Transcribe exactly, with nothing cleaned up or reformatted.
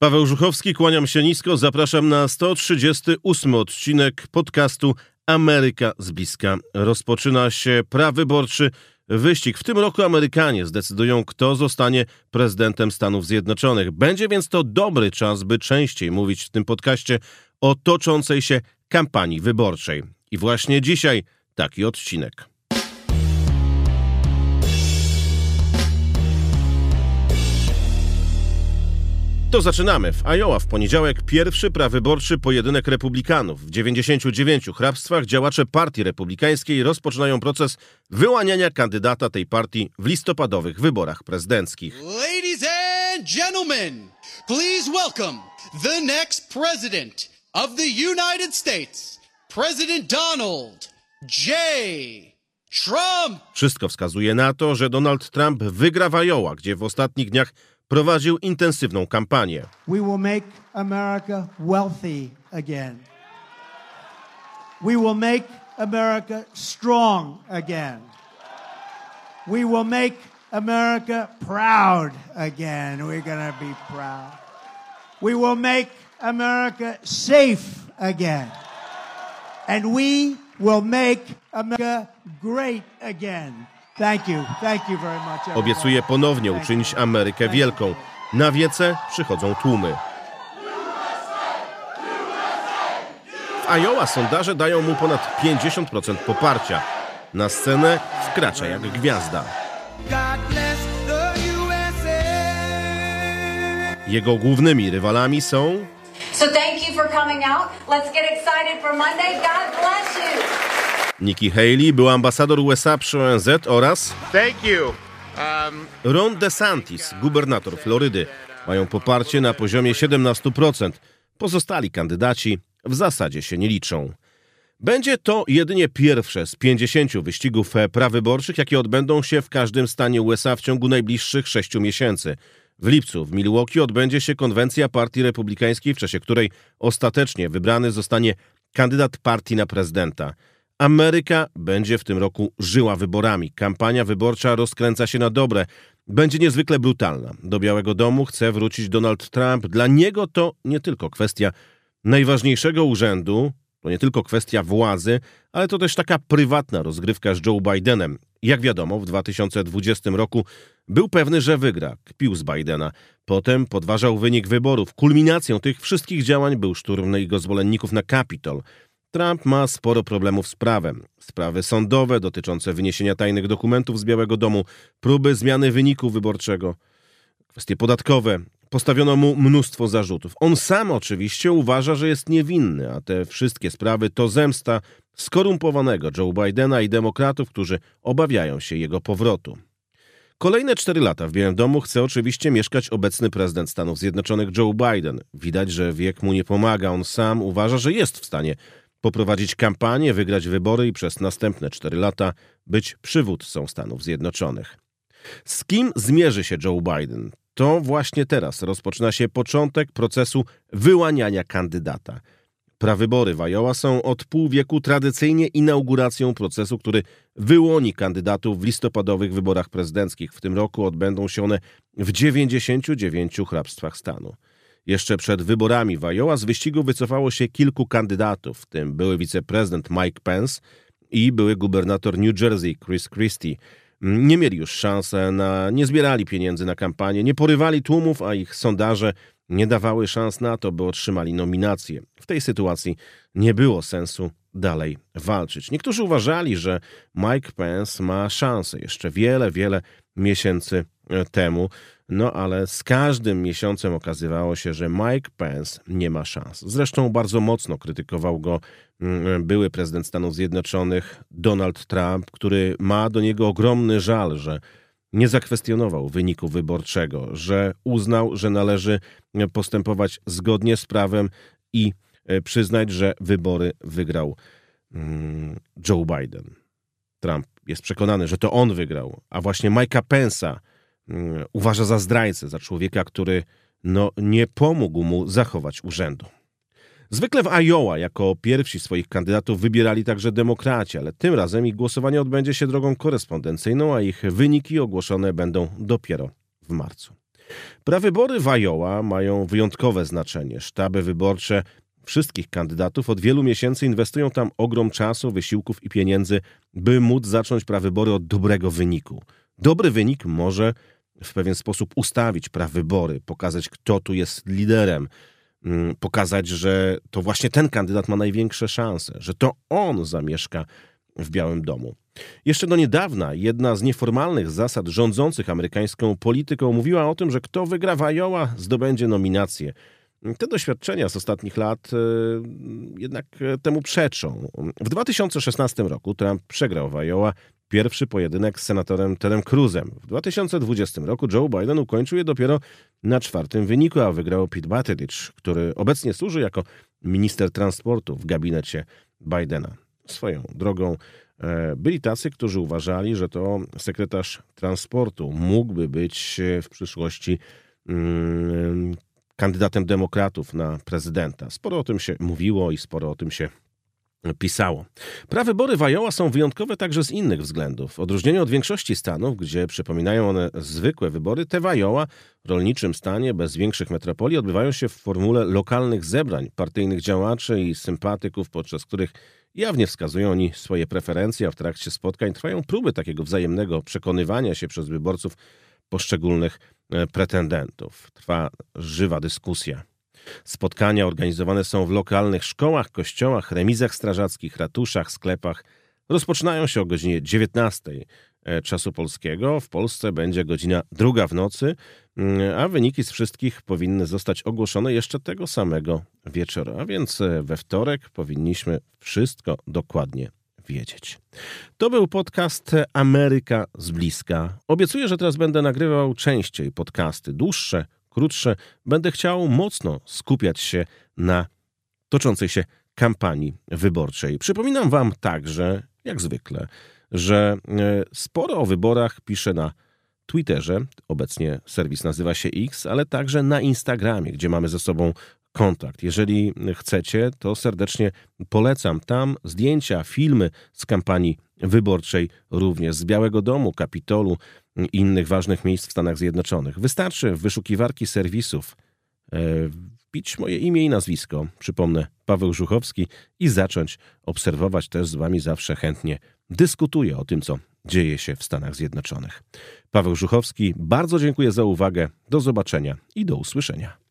Paweł Żuchowski, kłaniam się nisko, zapraszam na sto trzydziesty ósmy odcinek podcastu Ameryka z bliska. Rozpoczyna się prawyborczy wyścig. W tym roku Amerykanie zdecydują, kto zostanie prezydentem Stanów Zjednoczonych. Będzie więc to dobry czas, by częściej mówić w tym podcaście o toczącej się kampanii wyborczej. I właśnie dzisiaj taki odcinek. To zaczynamy. W Iowa w poniedziałek pierwszy prawyborczy pojedynek republikanów. W dziewięćdziesięciu dziewięciu hrabstwach działacze partii republikańskiej rozpoczynają proces wyłaniania kandydata tej partii w listopadowych wyborach prezydenckich. Ladies and gentlemen, please welcome the next president of the United States, President Donald J. Trump. Wszystko wskazuje na to, że Donald Trump wygra w Iowa, gdzie w ostatnich dniach prowadził intensywną kampanię. We will make America wealthy again. We will make America strong again. We will make America proud again. We're going to be proud. We will make America safe again. And we will make America great again. Thank you. Thank you very much, everybody. Obiecuje ponownie uczynić Amerykę wielką. Na wiece przychodzą tłumy. W Iowa sondaże dają mu ponad pięćdziesiąt procent poparcia. Na scenę wkracza jak gwiazda. Jego głównymi rywalami są... So thank you for coming out. Let's get excited for Monday. God bless you. Nikki Haley, był ambasador U S A przy O N Z oraz Thank you. Um... Ron DeSantis, gubernator Florydy. Mają poparcie na poziomie siedemnaście procent. Pozostali kandydaci w zasadzie się nie liczą. Będzie to jedynie pierwsze z pięćdziesięciu wyścigów prawyborczych, jakie odbędą się w każdym stanie U S A w ciągu najbliższych sześciu miesięcy. W lipcu w Milwaukee odbędzie się konwencja partii republikańskiej, w czasie której ostatecznie wybrany zostanie kandydat partii na prezydenta. Ameryka będzie w tym roku żyła wyborami. Kampania wyborcza rozkręca się na dobre. Będzie niezwykle brutalna. Do Białego Domu chce wrócić Donald Trump. Dla niego to nie tylko kwestia najważniejszego urzędu, to nie tylko kwestia władzy, ale to też taka prywatna rozgrywka z Joe Bidenem. Jak wiadomo, w dwa tysiące dwudziestym roku był pewny, że wygra. Kpił z Bidena. Potem podważał wynik wyborów. Kulminacją tych wszystkich działań był szturm jego zwolenników na Capitol. Trump ma sporo problemów z prawem. Sprawy sądowe dotyczące wyniesienia tajnych dokumentów z Białego Domu, próby zmiany wyniku wyborczego, kwestie podatkowe. Postawiono mu mnóstwo zarzutów. On sam oczywiście uważa, że jest niewinny, a te wszystkie sprawy to zemsta skorumpowanego Joe Bidena i demokratów, którzy obawiają się jego powrotu. Kolejne cztery lata w Białym Domu chce oczywiście mieszkać obecny prezydent Stanów Zjednoczonych Joe Biden. Widać, że wiek mu nie pomaga. On sam uważa, że jest w stanie poprowadzić kampanię, wygrać wybory i przez następne cztery lata być przywódcą Stanów Zjednoczonych. Z kim zmierzy się Joe Biden? To właśnie teraz rozpoczyna się początek procesu wyłaniania kandydata. Prawybory w Iowa są od pół wieku tradycyjnie inauguracją procesu, który wyłoni kandydatów w listopadowych wyborach prezydenckich. W tym roku odbędą się one w dziewięćdziesięciu dziewięciu hrabstwach stanu. Jeszcze przed wyborami w Iowa z wyścigu wycofało się kilku kandydatów, w tym były wiceprezydent Mike Pence i były gubernator New Jersey Chris Christie. Nie mieli już szansy, na, nie zbierali pieniędzy na kampanię, nie porywali tłumów, a ich sondaże nie dawały szans na to, by otrzymali nominację. W tej sytuacji nie było sensu dalej walczyć. Niektórzy uważali, że Mike Pence ma szansę jeszcze wiele, wiele miesięcy temu, no ale z każdym miesiącem okazywało się, że Mike Pence nie ma szans. Zresztą bardzo mocno krytykował go były prezydent Stanów Zjednoczonych Donald Trump, który ma do niego ogromny żal, że nie zakwestionował wyniku wyborczego, że uznał, że należy postępować zgodnie z prawem i przyznać, że wybory wygrał Joe Biden. Trump jest przekonany, że to on wygrał, a właśnie Mike'a Pence'a uważa za zdrajcę, za człowieka, który no, nie pomógł mu zachować urzędu. Zwykle w Iowa jako pierwsi swoich kandydatów wybierali także demokraci, ale tym razem ich głosowanie odbędzie się drogą korespondencyjną, a ich wyniki ogłoszone będą dopiero w marcu. Prawybory w Iowa mają wyjątkowe znaczenie. Sztaby wyborcze wszystkich kandydatów od wielu miesięcy inwestują tam ogrom czasu, wysiłków i pieniędzy, by móc zacząć prawybory od dobrego wyniku. Dobry wynik może w pewien sposób ustawić prawybory, pokazać, kto tu jest liderem, pokazać, że to właśnie ten kandydat ma największe szanse, że to on zamieszka w Białym Domu. Jeszcze do niedawna jedna z nieformalnych zasad rządzących amerykańską polityką mówiła o tym, że kto wygra w Iowa, zdobędzie nominację. Te doświadczenia z ostatnich lat e, jednak temu przeczą. W dwa tysiące szesnastym roku Trump przegrał w Iowa pierwszy pojedynek z senatorem Tedem Cruzem. W dwa tysiące dwudziestym roku Joe Biden ukończył je dopiero na czwartym wyniku, a wygrał Pete Buttigieg, który obecnie służy jako minister transportu w gabinecie Bidena. Swoją drogą e, byli tacy, którzy uważali, że to sekretarz transportu mógłby być w przyszłości mm, kandydatem demokratów na prezydenta. Sporo o tym się mówiło i sporo o tym się pisało. Prawybory w Iowa są wyjątkowe także z innych względów. W odróżnieniu od większości stanów, gdzie przypominają one zwykłe wybory, te w Iowa, rolniczym stanie bez większych metropolii, odbywają się w formule lokalnych zebrań partyjnych działaczy i sympatyków, podczas których jawnie wskazują oni swoje preferencje, a w trakcie spotkań trwają próby takiego wzajemnego przekonywania się przez wyborców poszczególnych pretendentów. Trwa żywa dyskusja. Spotkania organizowane są w lokalnych szkołach, kościołach, remizach strażackich, ratuszach, sklepach. Rozpoczynają się o godzinie dziewiętnastej czasu polskiego. W Polsce będzie godzina druga w nocy, a wyniki z wszystkich powinny zostać ogłoszone jeszcze tego samego wieczoru. A więc we wtorek powinniśmy wszystko dokładnie wiedzieć. To był podcast Ameryka z bliska. Obiecuję, że teraz będę nagrywał częściej podcasty, dłuższe, krótsze. Będę chciał mocno skupiać się na toczącej się kampanii wyborczej. Przypominam wam także, jak zwykle, że sporo o wyborach piszę na Twitterze, obecnie serwis nazywa się X, ale także na Instagramie, gdzie mamy ze sobą kontakt. Jeżeli chcecie, to serdecznie polecam. Tam zdjęcia, filmy z kampanii wyborczej, również z Białego Domu, Kapitolu i innych ważnych miejsc w Stanach Zjednoczonych. Wystarczy w wyszukiwarki serwisów e, wbić moje imię i nazwisko, przypomnę, Paweł Żuchowski, i zacząć obserwować. Też z wami zawsze chętnie dyskutuję o tym, co dzieje się w Stanach Zjednoczonych. Paweł Żuchowski, bardzo dziękuję za uwagę. Do zobaczenia i do usłyszenia.